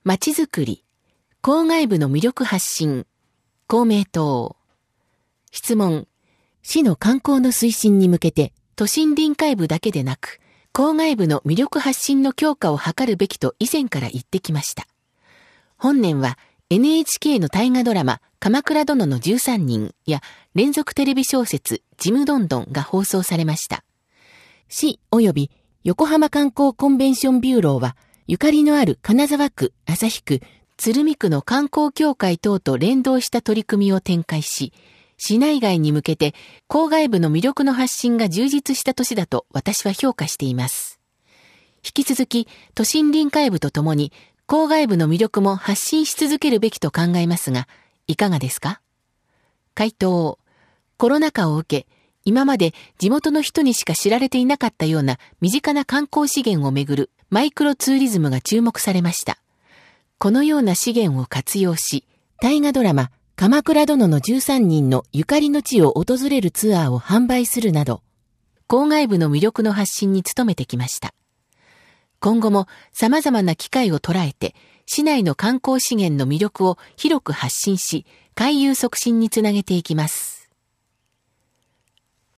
まちづくり、郊外部の魅力発信、公明党。質問、市の観光の推進に向けて、都心臨海部だけでなく、郊外部の魅力発信の強化を図るべきと以前から言ってきました。本年は NHK の大河ドラマ、鎌倉殿の13人や連続テレビ小説、ちむどんどんが放送されました。市及び横浜観光コンベンションビューローは、ゆかりのある金沢区、旭区、鶴見区の観光協会等と連動した取り組みを展開し、市内外に向けて郊外部の魅力の発信が充実した年だと私は評価しています。引き続き都心臨海部とともに郊外部の魅力も発信し続けるべきと考えますが、いかがですか？回答。コロナ禍を受け、今まで地元の人にしか知られていなかったような身近な観光資源をめぐるマイクロツーリズムが注目されました。このような資源を活用し、大河ドラマ、鎌倉殿の13人のゆかりの地を訪れるツアーを販売するなど、郊外部の魅力の発信に努めてきました。今後も様々な機会を捉えて、市内の観光資源の魅力を広く発信し、回遊促進につなげていきます。